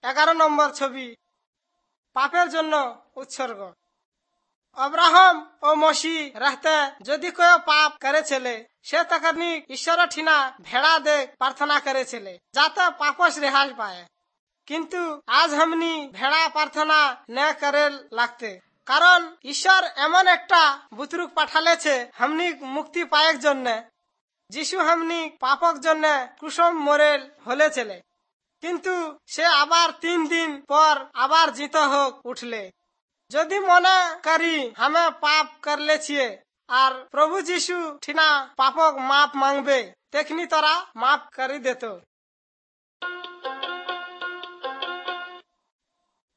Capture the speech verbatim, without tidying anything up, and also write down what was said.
এগারো নম্বর ছবি, পাপের জন্য উৎসর্গ। अब्राहम और मसीह रहते যদি কেউ পাপ করেছিলে সে তখন ঈশ্বর ঠিনা ভেড়া দে প্রার্থনা করেছিলে যাতে পাপস রেহাই পায়। কিন্তু আজ हमनी ভেড়া প্রার্থনা না করে লাগতে, কারণ ঈশ্বর এমন একটা বুতরুক পাঠালেছে हमनी মুক্তি পায়ের জন্য। যিশু हमनी পাপক জন্য কুসম মরেল হলেছিলে, কিন্তু সে আবার তিন দিন পর আবার জিত হোক উঠলে। যদি মনে করি हमें पाप कर ले छिए और प्रभु जीशु ठीना पापों माफ मांगबे, तेखनी तोरा माफ करी देतो।